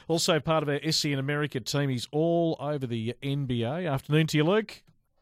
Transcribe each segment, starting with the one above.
Also part of our SC in America team. He's all over the NBA. Afternoon to you, Luke.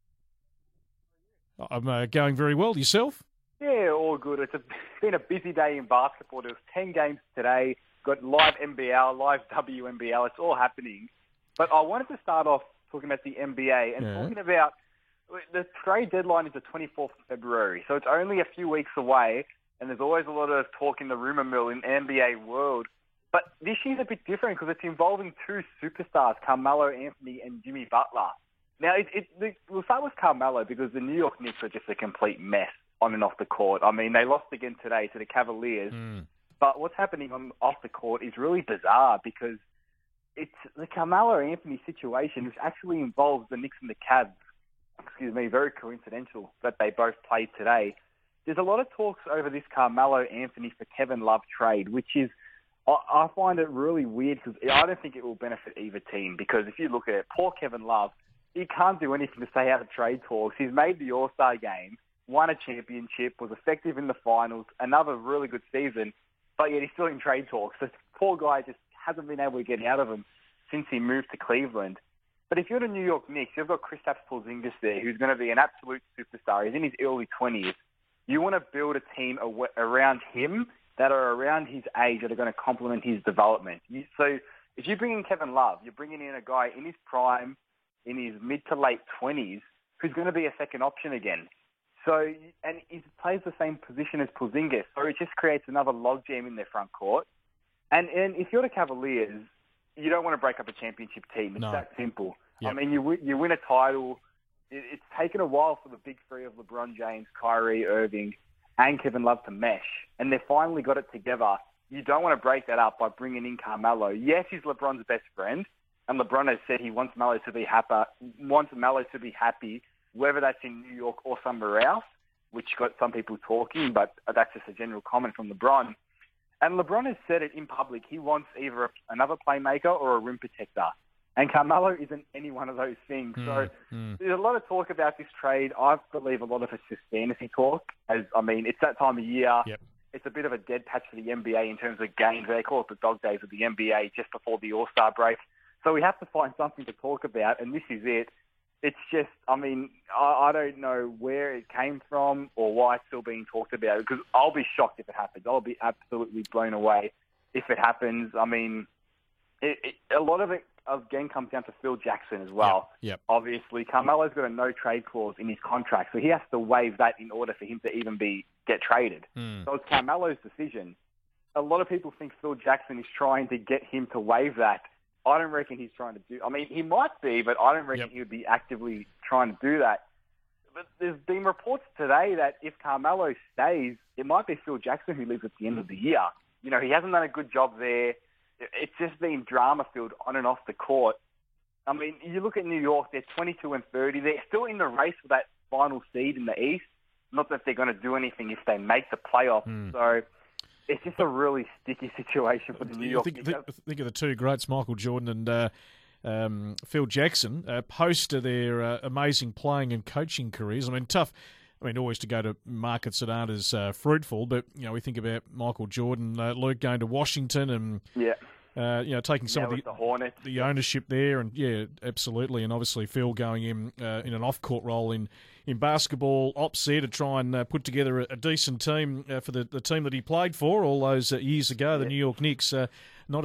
I'm going very well. Yourself? Yeah, all good. It's been a busy day in basketball. There was 10 games today. Got live NBL, live WNBL. It's all happening. But I wanted to start off talking about the NBA and talking about the trade deadline is the 24th of February. So it's only a few weeks away, and there's always a lot of talk in the rumor mill in the NBA world. But this year's a bit different because it's involving two superstars, Carmelo Anthony and Jimmy Butler. Now, we'll start with Carmelo because the New York Knicks are just a complete mess on and off the court. I mean, they lost again today to the Cavaliers. But what's happening off the court is really bizarre because it's the Carmelo Anthony situation, which actually involves the Knicks and the Cavs. Excuse me, very coincidental that they both played today. There's a lot of talks over this Carmelo Anthony for Kevin Love trade, which is, I find it really weird because I don't think it will benefit either team because if you look at it, poor Kevin Love, he can't do anything to stay out of trade talks. He's made the All-Star game, won a championship, was effective in the finals, another really good season, but yet he's still in trade talks. So poor guy just hasn't been able to get out of him since he moved to Cleveland. But if you're the New York Knicks, you've got Kristaps Porzingis there, who's going to be an absolute superstar. He's in his early 20s. You want to build a team around him that are around his age that are going to complement his development. So if you bring in Kevin Love, you're bringing in a guy in his prime, in his mid to late 20s, who's going to be a second option again. So, and he plays the same position as Porzingis, so it just creates another logjam in their front court. And if you're the Cavaliers, you don't want to break up a championship team. It's that simple. Yep. I mean, you win a title. It's taken a while for the big three of LeBron James, Kyrie Irving, and Kevin Love to mesh, and they've finally got it together. You don't want to break that up by bringing in Carmelo. Yes, he's LeBron's best friend, and LeBron has said he wants Melo to be happy, whether that's in New York or somewhere else, which got some people talking, but that's just a general comment from LeBron. And LeBron has said it in public. He wants either another playmaker or a rim protector. And Carmelo isn't any one of those things. So there's a lot of talk about this trade. I believe a lot of it's just fantasy talk. It's that time of year. Yep. It's a bit of a dead patch for the NBA in terms of games. They call it the dog days of the NBA just before the All-Star break. So we have to find something to talk about, and this is it. It's just, I don't know where it came from or why it's still being talked about, because I'll be shocked if it happens. I'll be absolutely blown away if it happens. I mean, a lot of it, again, comes down to Phil Jackson as well. Yep. Obviously, Carmelo's got a no-trade clause in his contract, so he has to waive that in order for him to even get traded. So it's Carmelo's decision. A lot of people think Phil Jackson is trying to get him to waive that. I don't reckon he's trying to do... he might be, but I don't reckon he would be actively trying to do that. But there's been reports today that if Carmelo stays, it might be Phil Jackson who leaves at the end of the year. You know, he hasn't done a good job there. It's just been drama-filled on and off the court. I mean, you look at New York, they're 22-30. They're still in the race for that final seed in the East. Not that they're going to do anything if they make the playoffs. So... it's just a really sticky situation for the New York Knicks. Think of the two greats, Michael Jordan and Phil Jackson, post to their amazing playing and coaching careers. Tough. Always to go to markets that aren't as fruitful, but we think about Michael Jordan, Luke going to Washington, and taking some of the ownership there, and absolutely, and obviously Phil going in an off-court role in basketball ops there to try and put together a decent team for the team that he played for all those years ago, the New York Knicks. Not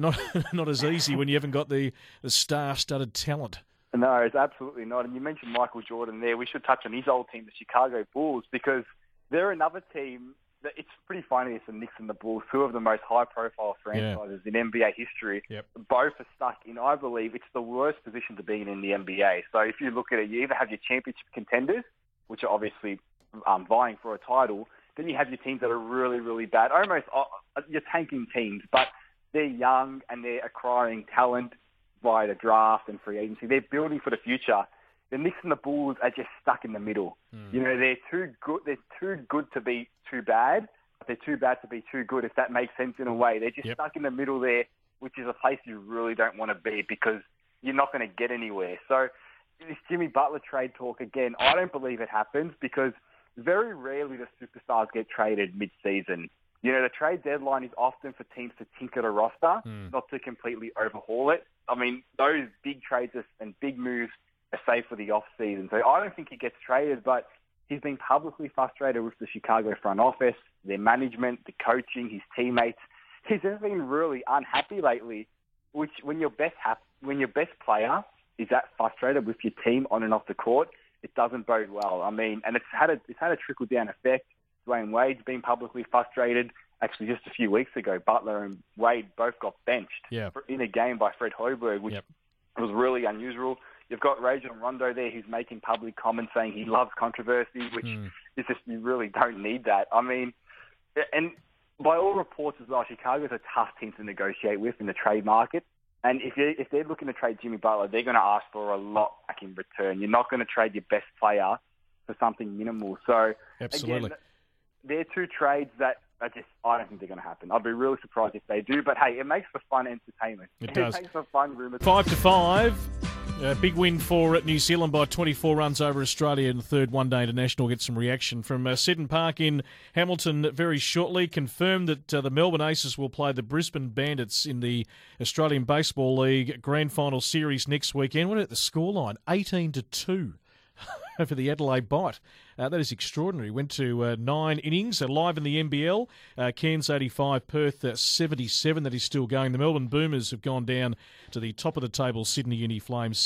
as easy when you haven't got the star-studded talent. No, it's absolutely not. And you mentioned Michael Jordan there. We should touch on his old team, the Chicago Bulls, because they're another team that it's pretty funny. It's the Knicks and the Bulls, two of the most high-profile franchises in NBA history. Yep. Both are stuck in, I believe, it's the worst position to be in the NBA. So if you look at it, you either have your championship contenders, which are obviously vying for a title, then you have your teams that are really, really bad. Almost you're tanking teams, but they're young and they're acquiring talent via the draft and free agency. They're building for the future. The Knicks and the Bulls are just stuck in the middle. They're too good. They're too good to be too bad. But they're too bad to be too good, if that makes sense in a way. They're just stuck in the middle there, which is a place you really don't want to be because you're not going to get anywhere. So this Jimmy Butler trade talk, again, I don't believe it happens because very rarely do superstars get traded mid-season. The trade deadline is often for teams to tinker the roster, not to completely overhaul it. I mean, those big trades and big moves are safe for the off-season. So I don't think he gets traded, but he's been publicly frustrated with the Chicago front office, their management, the coaching, his teammates. He's just been really unhappy lately, which when your best player is that frustrated with your team on and off the court, it doesn't bode well. I mean, and it's had a trickle-down effect. Dwayne Wade's been publicly frustrated. Actually, just a few weeks ago, Butler and Wade both got benched in a game by Fred Hoiberg, which was really unusual. You've got Rajon Rondo there who's making public comments saying he loves controversy, which is just, you really don't need that. I mean, and by all reports as well, Chicago's a tough team to negotiate with in the trade market. And if they're looking to trade Jimmy Butler, they're going to ask for a lot back in return. You're not going to trade your best player for something minimal. So, absolutely. Again, they're two trades that I don't think they're going to happen. I'd be really surprised if they do. But, hey, it makes for fun entertainment. It does. It makes for fun rumours. 5-5. Big win for New Zealand by 24 runs over Australia in the third one-day international. Get some reaction from Seddon Park in Hamilton very shortly. Confirmed that the Melbourne Aces will play the Brisbane Bandits in the Australian Baseball League Grand Final Series next weekend. What about the scoreline? 18-2 over the Adelaide Bite. That is extraordinary. Went to 9 innings, live in the NBL. Cairns 85, Perth 77. That is still going. The Melbourne Boomers have gone down to the top of the table. Sydney Uni Flames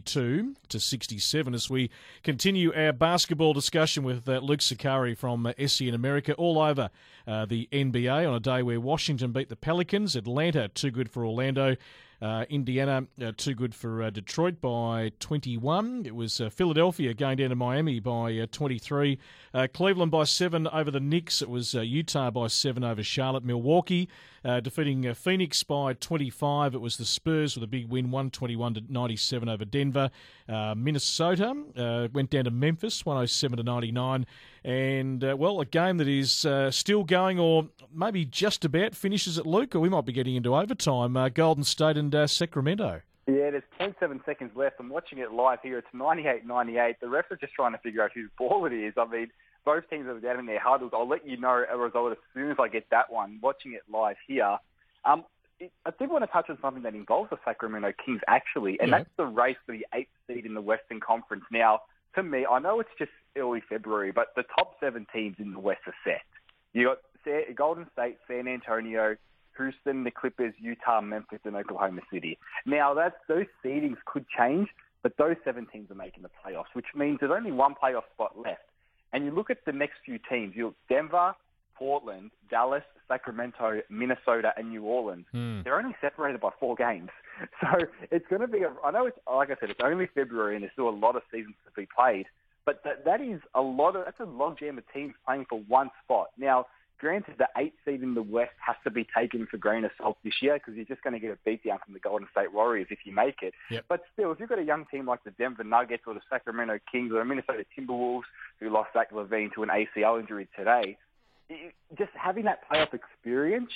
72-67. As we continue our basketball discussion with Luke Sakari from SC in America, all over the NBA on a day where Washington beat the Pelicans. Atlanta, too good for Orlando. Indiana, too good for Detroit by 21. It was Philadelphia going down to Miami by 23. Cleveland by 7 over the Knicks. It was Utah by 7 over Charlotte. Milwaukee defeating Phoenix by 25. It was the Spurs with a big win, 121-97 over Denver. Minnesota went down to Memphis, 107-99. And, a game that is still going, or maybe just about finishes at Luke, or we might be getting into overtime. Golden State and Sacramento. Yeah, there's 0.7 seconds left. I'm watching it live here. It's 98-98. The refs are just trying to figure out whose ball it is. I mean, both teams are down in their huddles. I'll let you know a result as soon as I get that one, watching it live here. I did want to touch on something that involves the Sacramento Kings, actually, and that's the race for the 8th seed in the Western Conference. Now, to me, I know it's just early February, but the top 7 teams in the West are set. You got Golden State, San Antonio, Houston, the Clippers, Utah, Memphis, and Oklahoma City. Now, those seedings could change, but those 7 teams are making the playoffs, which means there's only one playoff spot left. And you look at the next few teams, Denver, Portland, Dallas, Sacramento, Minnesota, and New Orleans. They're only separated by 4 games. So it's going to be, I know it's, like I said, it's only February and there's still a lot of seasons to be played, but that's a log jam of teams playing for one spot. Now, granted, the 8th seed in the West has to be taken for grain of salt this year because you're just going to get a beatdown from the Golden State Warriors if you make it. Yep. But still, if you've got a young team like the Denver Nuggets or the Sacramento Kings or the Minnesota Timberwolves who lost Zach LaVine to an ACL injury today, just having that playoff experience,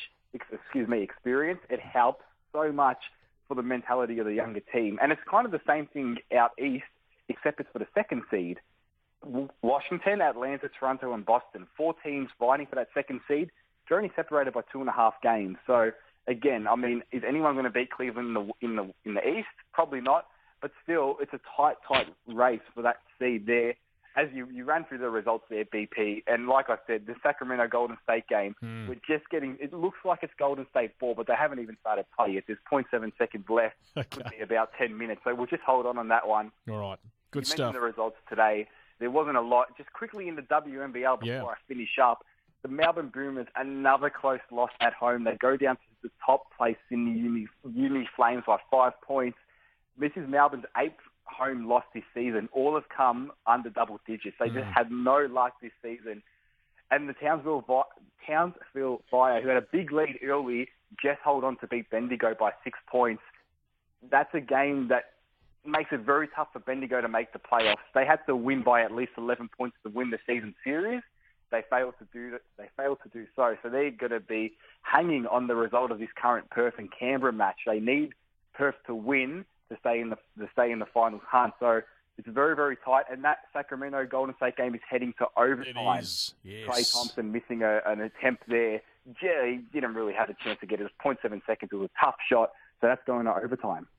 it helps so much for the mentality of the younger team. And it's kind of the same thing out east, except it's for the 2nd seed. Washington, Atlanta, Toronto, and Boston, 4 teams fighting for that 2nd seed. They're only separated by 2.5 games. So again, I mean, is anyone going to beat Cleveland in the East? Probably not. But still, it's a tight race for that seed there. As you ran through the results there, BP, and like I said, the Sacramento Golden State game, we're just getting. It looks like it's Golden State 4, but they haven't even started play yet. There's 0.7 seconds left. Could be about 10 minutes. So we'll just hold on that one. All right, good you stuff. Mentioned the results today. There wasn't a lot. Just quickly in the WNBL before I finish up, the Melbourne Boomers, another close loss at home. They go down to the top place in the Uni Flames by 5 points. This is Melbourne's 8th home loss this season. All have come under double digits. They just had no luck this season. And the Townsville Fire, who had a big lead early, just hold on to beat Bendigo by 6 points. That's a game that makes it very tough for Bendigo to make the playoffs. They had to win by at least 11 points to win the season series. They failed to do so. So they're going to be hanging on the result of this current Perth and Canberra match. They need Perth to win to stay in the finals hunt. So it's very, very tight. And that Sacramento Golden State game is heading to overtime. It is, yes. Klay Thompson missing an attempt there he didn't really have a chance to get it. It was 0.7 seconds. It was a tough shot, so that's going to overtime.